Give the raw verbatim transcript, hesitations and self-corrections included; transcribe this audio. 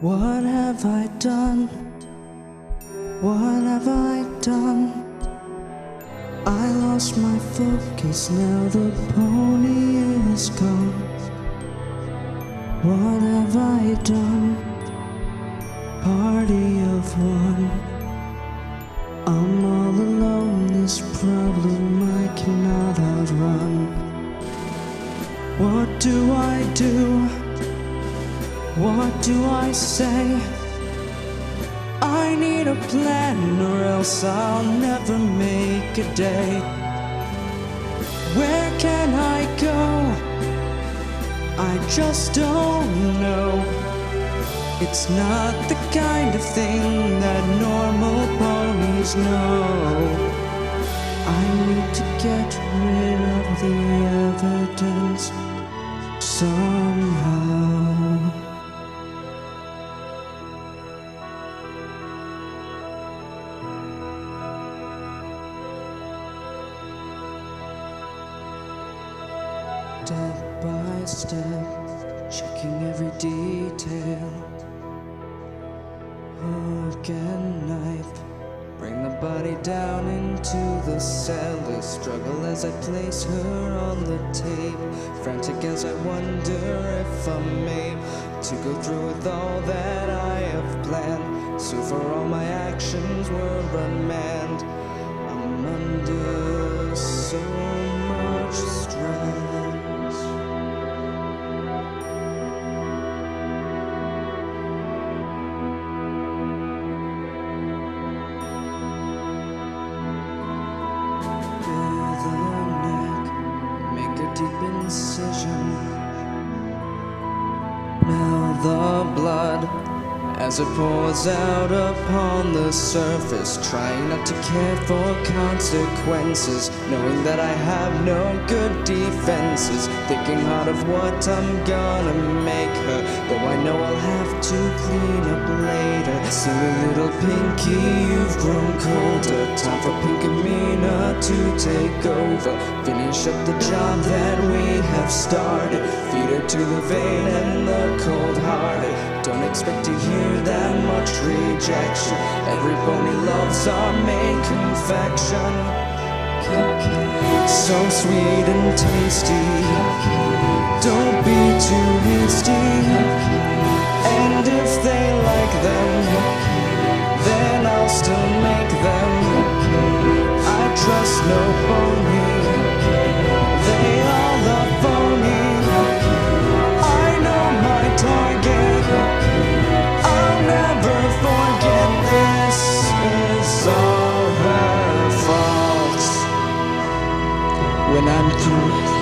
What have I done? What have I done? I lost my focus, now the pony is gone. What have I done? Party of one. I'm all alone, this problem I cannot outrun. What do I do? What do I say? I need a plan or else I'll never make a day. Where can I go? I just don't know. It's not the kind of thing that normal ponies know. I need to get rid of the evidence somehow. Step by step, checking every detail. Hook and knife, bring the body down into the cellar. Struggle as I place her on the tape. Frantic as I wonder if I'm able to go through with all that I have planned. So for all my actions were unmanned. I'm under so much stress. Deep incision. Now the blood as it pours out upon the surface, trying not to care for consequences, knowing that I have no good defenses, thinking hard of what I'm gonna make her, though I know I'll have to clean up later. Silly little Pinky, you've grown colder, time for Pinkamena to take over, finish up the job that we have started, feed her to the vein and the cold-hearted. Don't expect to hear that much rejection. Every pony loves our main confection. So sweet and tasty. Don't be too hasty. And if they like them, then I'll still make them. I trust no pony. They all love pony. I know my target. I'll never forget, this is all her fault. When I'm through